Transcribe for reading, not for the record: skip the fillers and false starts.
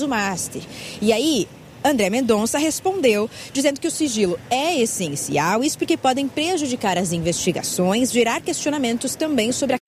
Master. E aí, André Mendonça respondeu, dizendo que o sigilo é essencial, isso porque podem prejudicar as investigações, gerar questionamentos também sobre a